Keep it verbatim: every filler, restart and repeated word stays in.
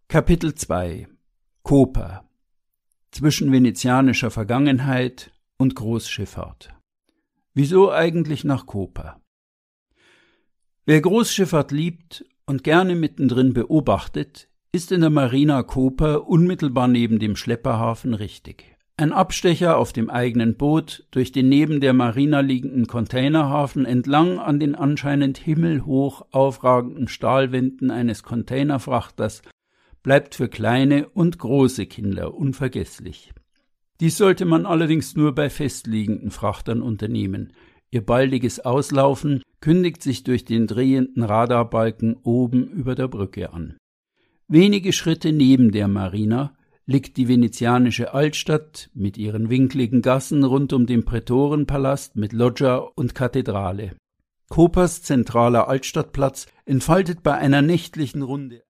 Kapitel zwei Koper zwischen venezianischer Vergangenheit und Großschifffahrt. Wieso eigentlich nach Koper? Wer Großschifffahrt liebt und gerne mittendrin beobachtet, ist in der Marina Koper unmittelbar neben dem Schlepperhafen richtig. Ein Abstecher auf dem eigenen Boot durch den neben der Marina liegenden Containerhafen entlang an den anscheinend himmelhoch aufragenden Stahlwänden eines Containerfrachters bleibt für kleine und große Kinder unvergesslich. Dies sollte man allerdings nur bei festliegenden Frachtern unternehmen. Ihr baldiges Auslaufen kündigt sich durch den drehenden Radarbalken oben über der Brücke an. Wenige Schritte neben der Marina liegt die venezianische Altstadt mit ihren winkligen Gassen rund um den Prätorenpalast mit Loggia und Kathedrale. Kopers zentraler Altstadtplatz entfaltet bei einer nächtlichen Runde